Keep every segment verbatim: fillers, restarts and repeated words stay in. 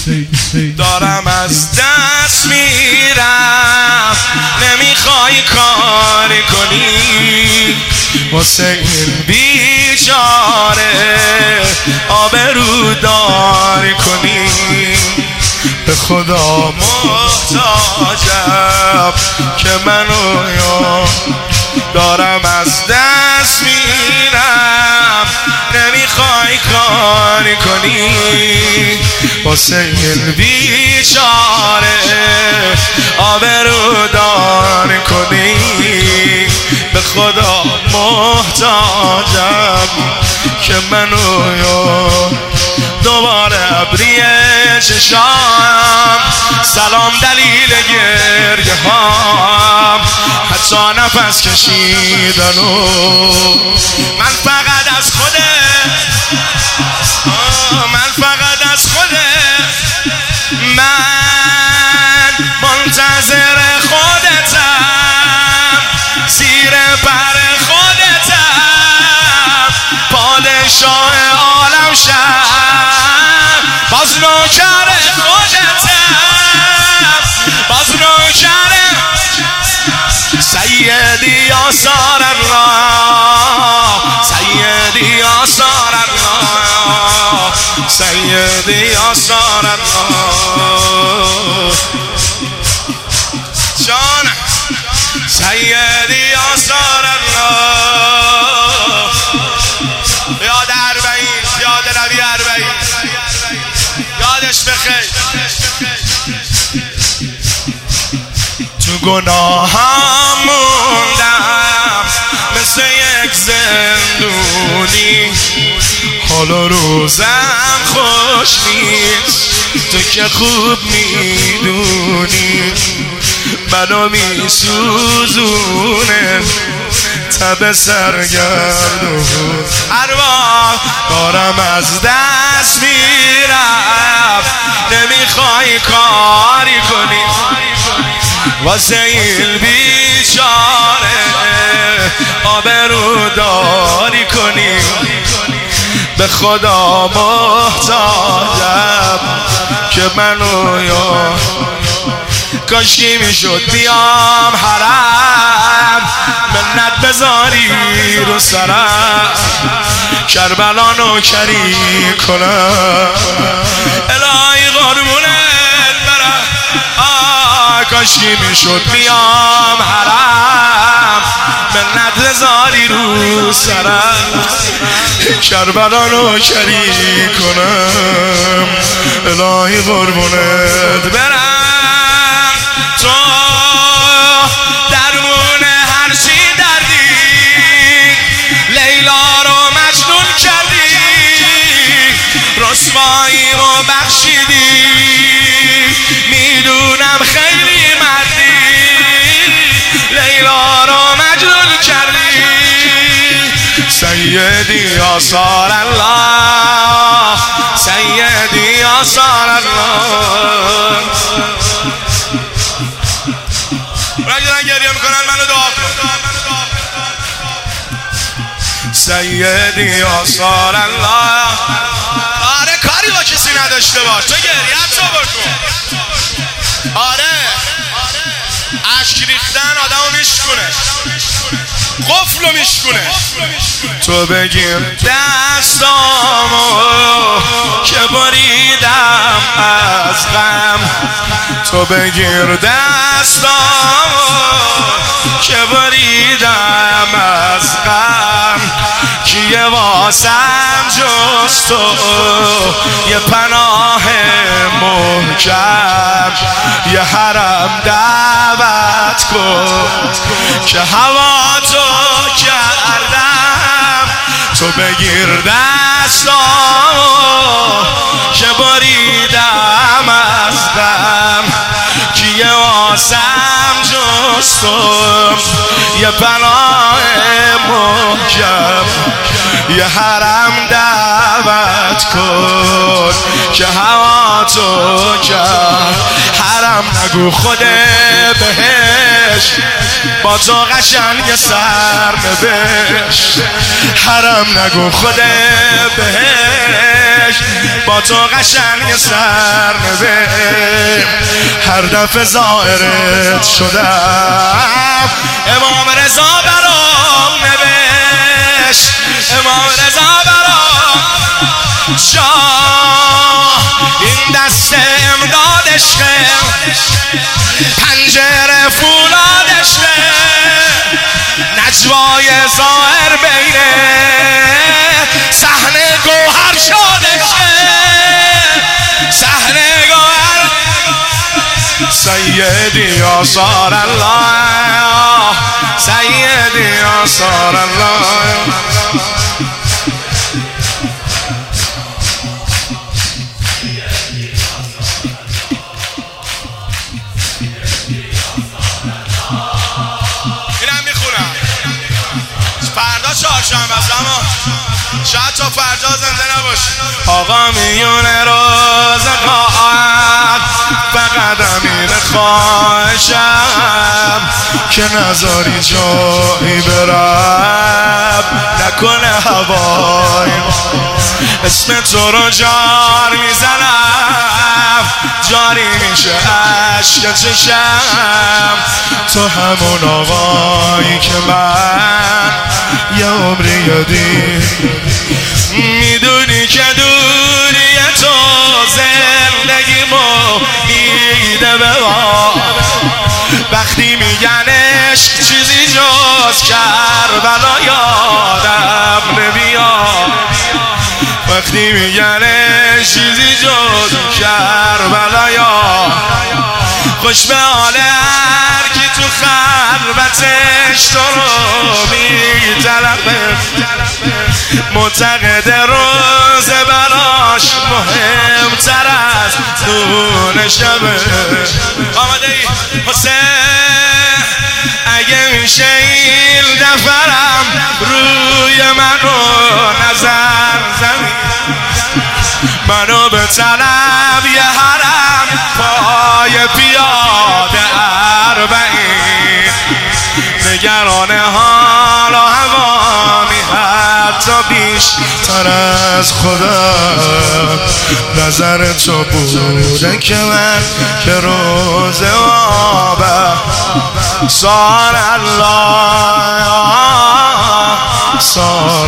دارم از دست میرم، نمیخوای کاری کنی واسه این بیچاره آبرو داری کنی. به خدا محتاجم که منو یا دارم از دست میرم، نمیخوای کاری کنی واسه این بیچاره آبرو داری کنی. به خدا محتاجم که منو یا دوباره ابریه چشام، سلام دلیل گریه هام، حتی نفس کشیدن و من فقط از خوده، من فقط از خوده، من منتظر خودتم، زیر پر خودتم، پادشاه عالم شم، باز نوکر خودتم، باز نوکر سیدی آثار الله، سیدی آثار الله، سیدی آثار الله جان، سیدی آثار الله. یاد اربعین، یاد نبی اربعین، یادش بخیر. تو گناهم موندم مثل یک زندونی، حال و روزم خوش نیست تو که خوب میدونی، منو میسوزونه تب سرگردون. ارواح دارم از دست میرم، نمیخوای کاری کنی واسه این بیچاره آبرو داری کنی. به خدا محتاجم که منو یا کاشکی میشد بیام حرم، منت بذاری رو سرم، کربلا نوکری کنم، الهی قربونت برم. آه کاشکی میشد بیام حرم، منت بذاری رو سرم، کربلا نوکری کنم، الهی قربونت برم. تو درمون هر چی دردی، لیلا رو مجنون کردی، رسوایی رو بخشیدی، میدونم خیلی مردی، لیلا رو مجنون کردی. سیدی آثار الله، سیدی آثار الله. رنگ گریه میکنن منو دعا کن. سیدی آثار الله. آره کاری با کسی نداشته باش، تو گریه صبر کن. آره اشک ریختن آدمو میشکنه، قفلو میشکنه. تو بگیر دستامو که بریدم از غم، تو بگیر دستامو که بریدم از غم، کیه واسم جز تو یه پناه محکم، یه حرم دعوت کن که هوا تو کردم. تو بگیر دستامو که بریدم از غم، کیه واسم جز تو یه پناه محکم، یه حرم دعوت کن که هوا تو کرد، حرم حرم نگو خود بهش با تو قشنگ سر نوشت. حرم نگو خود بهش با تو قشنگ سر نوشت. هر دفعه زائرت شدم امام رضا برام نوشت. امام رضا برام شاه این دست امداد عشقه پنجره فولاد عشقه نجوای ظاهر بینه صحنه گوهر شد عشقه صحنه گوهر سیدی آثار الله سیدی آثار الله. چهارشنبه است اما شاید تا فردا زنده نباش. آقا میونه روز قاعد فقط امین خواهشم که نذاری جایی برم نکنه هوای اسم تو رو جار میزنم جاری میشه عشق چشم تو همون آقایی که من یه عمری یادی میدونی که دوری تو زندگیمو میده به ما وقتی میگن عشق چیزی جز کربلا یادم نمیاد وقتی میگن عشق چیزی جز کربلا یاد خوش به حال هر کی تو خلوتش تو رو میطلبه معتقد روز براش مهمتر از دون شبه. آماده ای حسین اگه میشه این دفرم روی منو نظر زمین منو به طلب یه حرم پای پیاده اربعین نگران حال و هوامی حتی بیشتر از خودم نظر تو بوده که من به روز آبه سار الله سار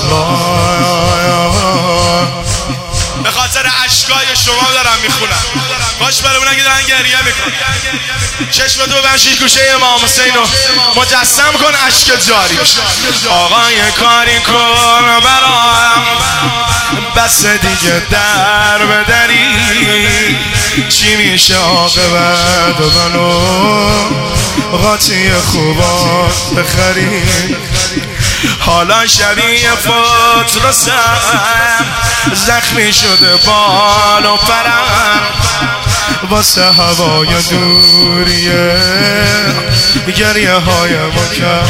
الله. به خاطر اشکای شما دارم میخونم باش برامونه که دارن گریه میکن چشم تو بمشید گوشه امام حسین رو مجسم کن اشک جاری بشه. آقا یه کاری کن برایم بس دیگه در بدری چی میشه عاقبت منو قاطی خوبا بخری حالا شبیه فوت رسم زخمی شده بال و پرم واسه هوای دوریه گریه های مکم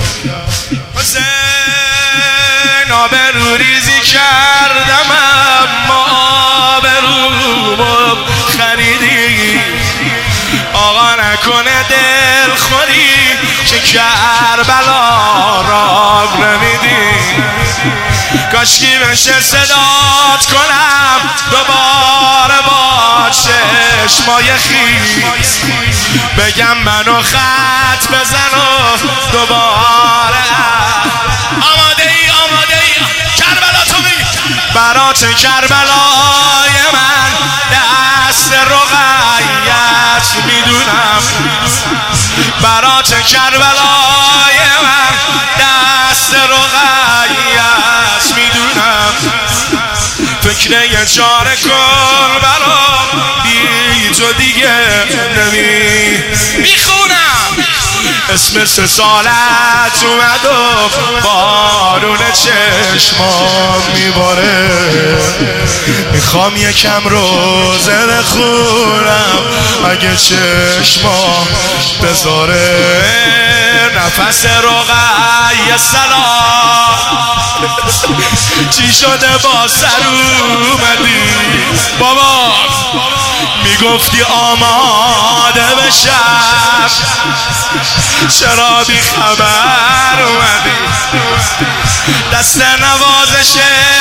حسین آبرو ریزی کردم اما آبرومو خریدی آقا نکنه دل خوری که کربلا را نمیدی کاشکی بشه صدات کنم دوباره با چشمای خیز بگم منو خط بزن و دوباره آماده ای آماده ای کربلا تو بگی برات کربلای من دست رقیت میدونم برات کربلای من دست رقیت میدونم فکر یه چاره کن برام بی تو دیگه نمی میخونم اسم سه سالت اومد و بارون چشمام میباره میخوام یکم روزه بخونم اگه چشمام بذاره نفس رقیه سلام چی شده با سر اومدی بابا میگفتی آماده بشم چرا بی خبر اومدی دست نوازشت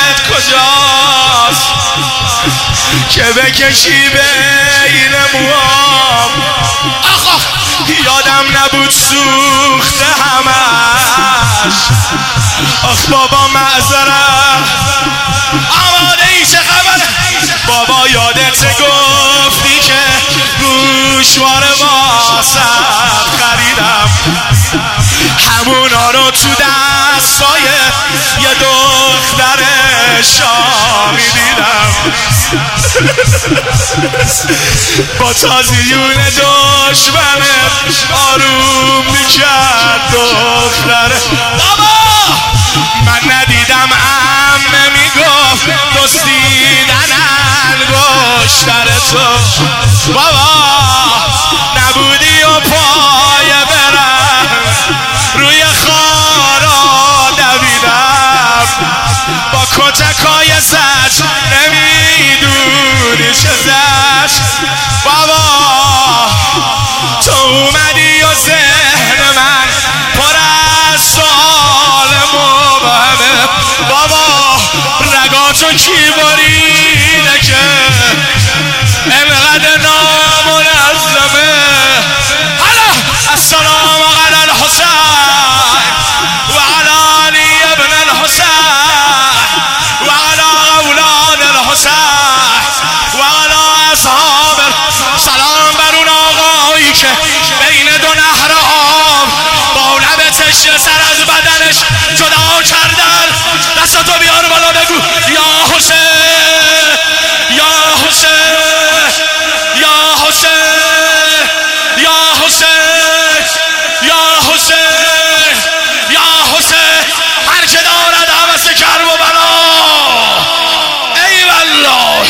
کجاست که بکشی بین موام آخ یادم نبود سوخته همش آخ بابا معذرت آماده ای چه خبره بابا یادت گفتی که گوشواره واسط خریدم همونا رو تو دستای یه دختر شامی دیدم با تازیون دشمنت آروم میکرد دختره بابا من ندیدم عمه میگفت دزدیدن انگشتر تو بابا نبودی و پای برم روی خارا دویدم با کتکای زج نمیدونی چه زج بابا تو اومدی و ذهن من پر از سوال مبهمه بابا رگاتو کی بریده که انقدر نامنظمه حالا السلام علی الحسین و علی علی ابن الحسین و علی اولاد الحسین و علی اصحاب سلام بر اون آقایی که بین دو نهر آب با لب تشنه سر از بدنش جدا کردن دستاتو بیار بالا بگو یا حسین یا حسین یا حسین یا حسین یا حسین یا حسین هر که دارد حوث کرب و بلا ای والله